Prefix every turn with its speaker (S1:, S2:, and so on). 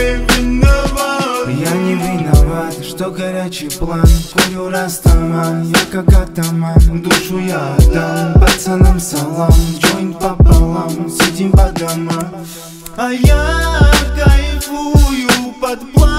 S1: не виноват.
S2: Я не виноват, что горячий план. Курю растаман, я как атаман. Душу я отдам, пацанам салам. Джойнт пополам, сидим по домам.
S1: А я кайфую под план.